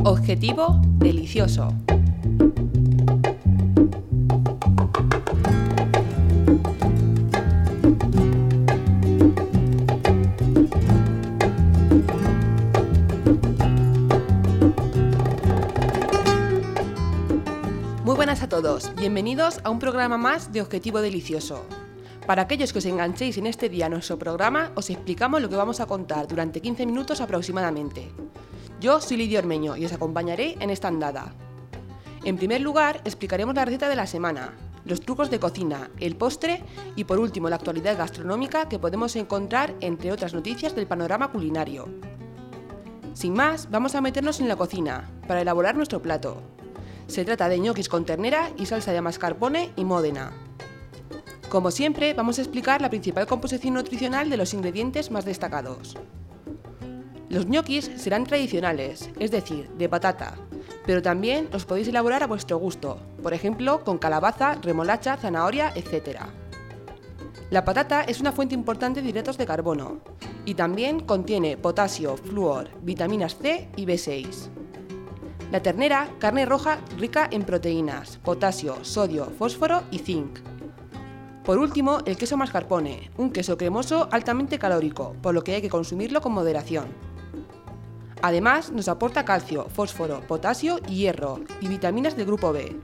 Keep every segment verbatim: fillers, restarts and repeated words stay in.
Objetivo delicioso. Muy buenas a todos, bienvenidos a un programa más de Objetivo Delicioso. Para aquellos que os enganchéis en este día a nuestro programa, os explicamos lo que vamos a contar durante quince minutos aproximadamente. Yo soy Lidia Ormeño y os acompañaré en esta andada. En primer lugar, explicaremos la receta de la semana, los trucos de cocina, el postre y por último la actualidad gastronómica que podemos encontrar entre otras noticias del panorama culinario. Sin más, vamos a meternos en la cocina para elaborar nuestro plato. Se trata de ñoquis con ternera y salsa de mascarpone y módena. Como siempre, vamos a explicar la principal composición nutricional de los ingredientes más destacados. Los ñoquis serán tradicionales, es decir, de patata, pero también los podéis elaborar a vuestro gusto, por ejemplo, con calabaza, remolacha, zanahoria, etcétera. La patata es una fuente importante de hidratos de carbono y también contiene potasio, flúor, vitaminas C y B seis. La ternera, carne roja rica en proteínas, potasio, sodio, fósforo y zinc. Por último, el queso mascarpone, un queso cremoso altamente calórico, por lo que hay que consumirlo con moderación. Además, nos aporta calcio, fósforo, potasio y hierro, y vitaminas del grupo B.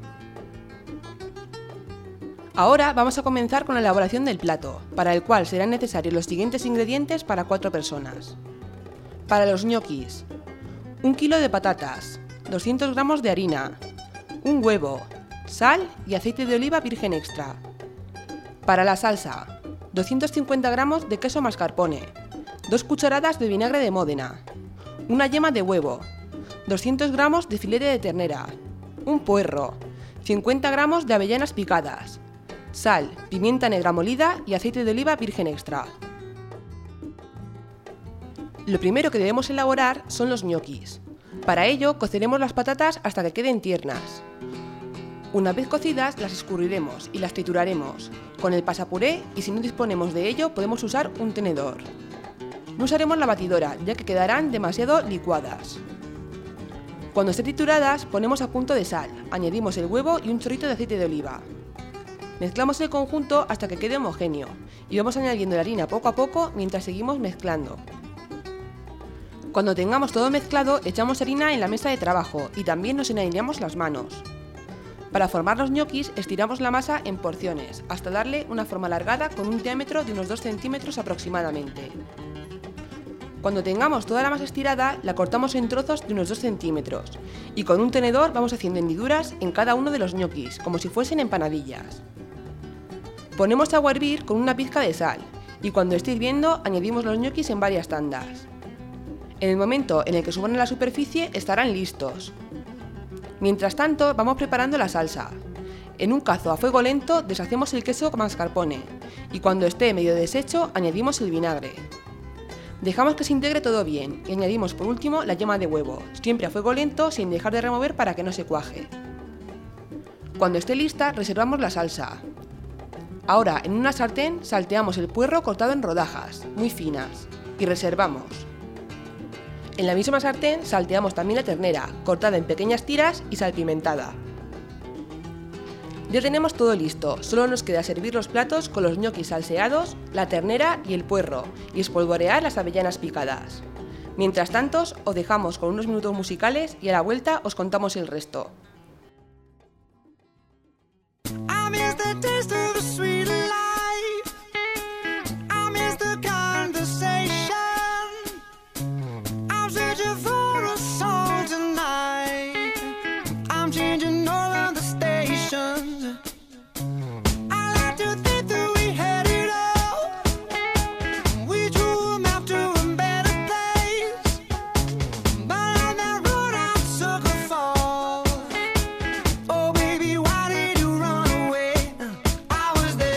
Ahora vamos a comenzar con la elaboración del plato, para el cual serán necesarios los siguientes ingredientes para cuatro personas. Para los ñoquis, un kilo de patatas, doscientos gramos de harina, un huevo, sal y aceite de oliva virgen extra. Para la salsa, doscientos cincuenta gramos de queso mascarpone, dos cucharadas de vinagre de Módena, una yema de huevo, doscientos gramos de filete de ternera, un puerro, cincuenta gramos de avellanas picadas, sal, pimienta negra molida y aceite de oliva virgen extra. Lo primero que debemos elaborar son los ñoquis. Para ello, coceremos las patatas hasta que queden tiernas. Una vez cocidas, las escurriremos y las trituraremos con el pasapuré y si no disponemos de ello, podemos usar un tenedor. No usaremos la batidora, ya que quedarán demasiado licuadas. Cuando estén trituradas, ponemos a punto de sal, añadimos el huevo y un chorrito de aceite de oliva. Mezclamos el conjunto hasta que quede homogéneo y vamos añadiendo la harina poco a poco mientras seguimos mezclando. Cuando tengamos todo mezclado, echamos harina en la mesa de trabajo y también nos enharinamos las manos. Para formar los ñoquis, estiramos la masa en porciones, hasta darle una forma alargada con un diámetro de unos dos centímetros aproximadamente. Cuando tengamos toda la masa estirada, la cortamos en trozos de unos dos centímetros y con un tenedor vamos haciendo hendiduras en cada uno de los ñoquis, como si fuesen empanadillas. Ponemos agua a hervir con una pizca de sal y cuando esté hirviendo añadimos los ñoquis en varias tandas. En el momento en el que suban a la superficie estarán listos. Mientras tanto, vamos preparando la salsa. En un cazo a fuego lento deshacemos el queso mascarpone y cuando esté medio deshecho añadimos el vinagre. Dejamos que se integre todo bien y añadimos por último la yema de huevo, siempre a fuego lento sin dejar de remover para que no se cuaje. Cuando esté lista, reservamos la salsa. Ahora, en una sartén salteamos el puerro cortado en rodajas, muy finas, y reservamos. En la misma sartén salteamos también la ternera, cortada en pequeñas tiras y salpimentada. Ya tenemos todo listo, solo nos queda servir los platos con los ñoquis salseados, la ternera y el puerro, y espolvorear las avellanas picadas. Mientras tanto, os dejamos con unos minutos musicales y a la vuelta os contamos el resto. Oh baby, why did you run away? I was there.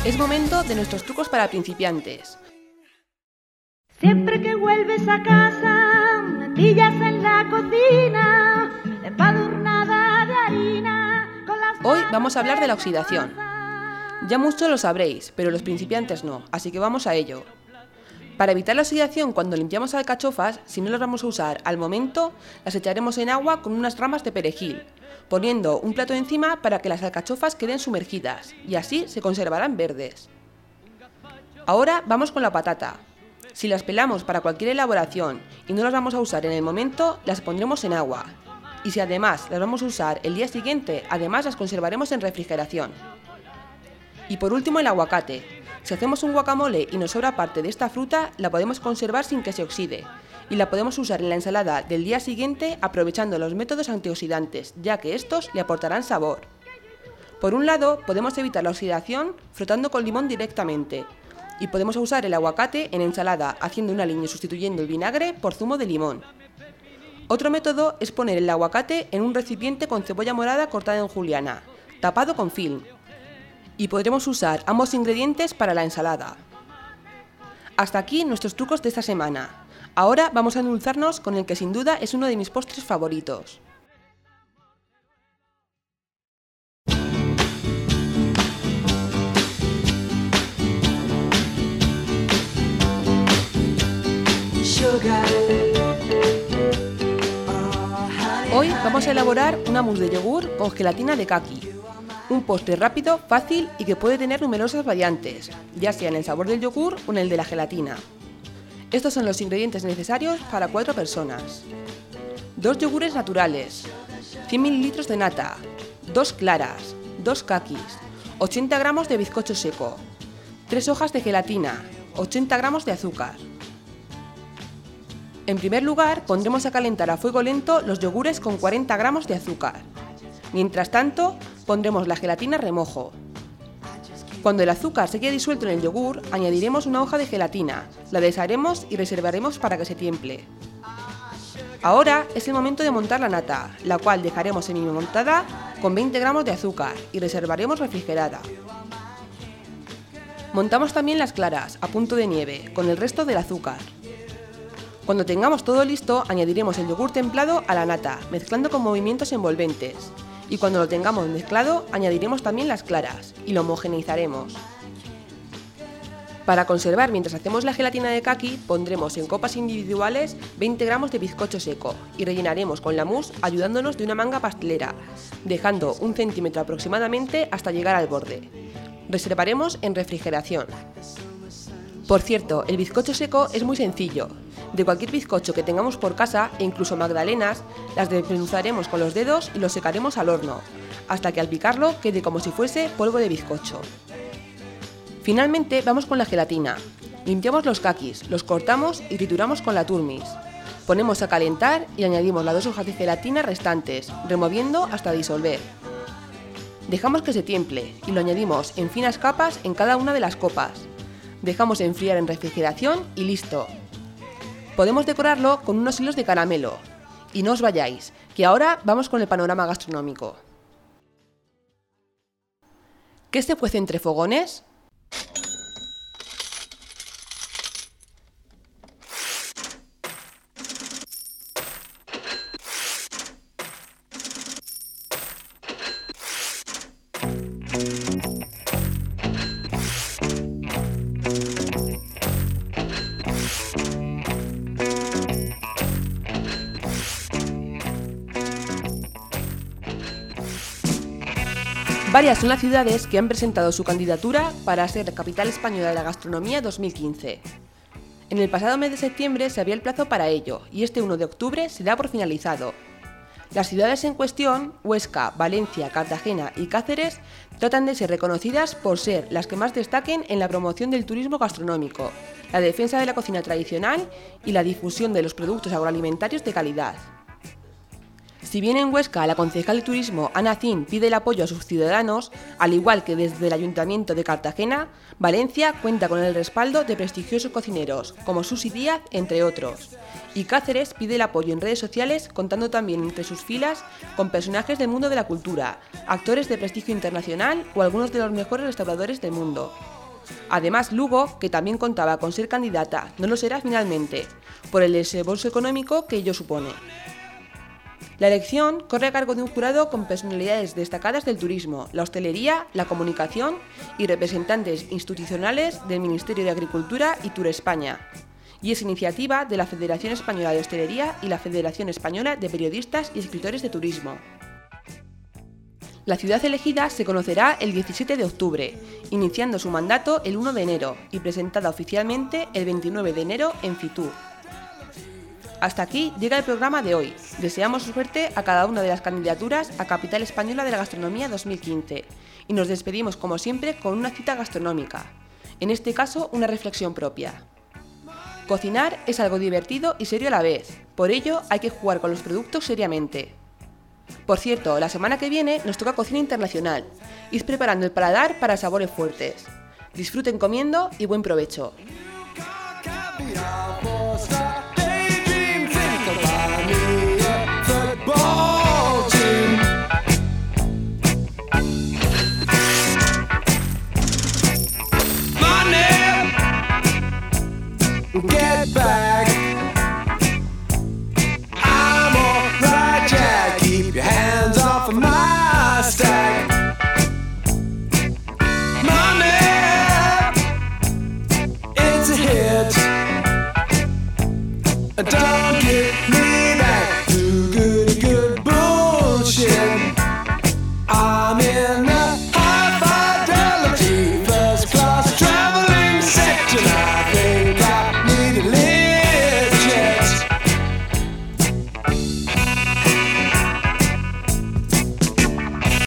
Es momento de nuestros trucos para principiantes. Siempre que vuelves a casa, me pillas en la cocina, empadurnada de harina. Con las Hoy vamos a hablar de la oxidación. Ya muchos lo sabréis, pero los principiantes no, así que vamos a ello. Para evitar la oxidación cuando limpiamos alcachofas, si no las vamos a usar al momento, las echaremos en agua con unas ramas de perejil, poniendo un plato encima para que las alcachofas queden sumergidas, y así se conservarán verdes. Ahora vamos con la patata. Si las pelamos para cualquier elaboración y no las vamos a usar en el momento, las pondremos en agua. Y si además las vamos a usar el día siguiente, además las conservaremos en refrigeración. Y por último el aguacate. Si hacemos un guacamole y nos sobra parte de esta fruta, la podemos conservar sin que se oxide. Y la podemos usar en la ensalada del día siguiente aprovechando los métodos antioxidantes, ya que estos le aportarán sabor. Por un lado, podemos evitar la oxidación frotando con limón directamente. Y podemos usar el aguacate en ensalada haciendo una línea sustituyendo el vinagre por zumo de limón. Otro método es poner el aguacate en un recipiente con cebolla morada cortada en juliana, tapado con film. Y podremos usar ambos ingredientes para la ensalada. Hasta aquí nuestros trucos de esta semana. Ahora vamos a endulzarnos con el que sin duda es uno de mis postres favoritos. Hoy vamos a elaborar una mousse de yogur con gelatina de kaki. Un postre rápido, fácil y que puede tener numerosas variantes, ya sea en el sabor del yogur o en el de la gelatina. Estos son los ingredientes necesarios para cuatro personas. Dos yogures naturales, cien mililitros de nata, dos claras, dos kakis, ochenta gramos de bizcocho seco, tres hojas de gelatina, ochenta gramos de azúcar. En primer lugar, pondremos a calentar a fuego lento los yogures con cuarenta gramos de azúcar. Mientras tanto, pondremos la gelatina a remojo. Cuando el azúcar se quede disuelto en el yogur, añadiremos una hoja de gelatina, la desharemos y reservaremos para que se tiemple. Ahora es el momento de montar la nata, la cual dejaremos semi-montada con veinte gramos de azúcar y reservaremos refrigerada. Montamos también las claras, a punto de nieve, con el resto del azúcar. Cuando tengamos todo listo, añadiremos el yogur templado a la nata, mezclando con movimientos envolventes. Y cuando lo tengamos mezclado, añadiremos también las claras y lo homogeneizaremos. Para conservar mientras hacemos la gelatina de kaki, pondremos en copas individuales veinte gramos de bizcocho seco y rellenaremos con la mousse ayudándonos de una manga pastelera, dejando un centímetro aproximadamente hasta llegar al borde. Reservaremos en refrigeración. Por cierto, el bizcocho seco es muy sencillo. De cualquier bizcocho que tengamos por casa, e incluso magdalenas, las desmenuzaremos con los dedos y los secaremos al horno, hasta que al picarlo quede como si fuese polvo de bizcocho. Finalmente vamos con la gelatina. Limpiamos los kakis, los cortamos y trituramos con la turmis. Ponemos a calentar y añadimos las dos hojas de gelatina restantes, removiendo hasta disolver. Dejamos que se tiemple y lo añadimos en finas capas en cada una de las copas. Dejamos enfriar en refrigeración y listo. Podemos decorarlo con unos hilos de caramelo. Y no os vayáis, que ahora vamos con el panorama gastronómico. ¿Qué se cuece entre fogones? Varias son las ciudades que han presentado su candidatura para ser Capital Española de la Gastronomía dos mil quince. En el pasado mes de septiembre se abría el plazo para ello y este uno de octubre se da por finalizado. Las ciudades en cuestión, Huesca, Valencia, Cartagena y Cáceres, tratan de ser reconocidas por ser las que más destaquen en la promoción del turismo gastronómico, la defensa de la cocina tradicional y la difusión de los productos agroalimentarios de calidad. Si bien en Huesca la concejal de turismo Ana Zin pide el apoyo a sus ciudadanos, al igual que desde el Ayuntamiento de Cartagena, Valencia cuenta con el respaldo de prestigiosos cocineros como Susi Díaz, entre otros. Y Cáceres pide el apoyo en redes sociales, contando también entre sus filas con personajes del mundo de la cultura, actores de prestigio internacional o algunos de los mejores restauradores del mundo. Además, Lugo, que también contaba con ser candidata, no lo será finalmente, por el desembolso económico que ello supone. La elección corre a cargo de un jurado con personalidades destacadas del turismo, la hostelería, la comunicación y representantes institucionales del Ministerio de Agricultura y Tour España, y es iniciativa de la Federación Española de Hostelería y la Federación Española de Periodistas y Escritores de Turismo. La ciudad elegida se conocerá el diecisiete de octubre, iniciando su mandato el uno de enero y presentada oficialmente el veintinueve de enero en Fitur. Hasta aquí llega el programa de hoy. Deseamos suerte a cada una de las candidaturas a Capital Española de la Gastronomía dos mil quince y nos despedimos como siempre con una cita gastronómica, en este caso una reflexión propia. Cocinar es algo divertido y serio a la vez, por ello hay que jugar con los productos seriamente. Por cierto, la semana que viene nos toca cocina internacional. Id preparando el paladar para sabores fuertes. Disfruten comiendo y buen provecho. Get back. I'm alright, Jack. Keep your hands off of my stack. Money, it's a hit. Don't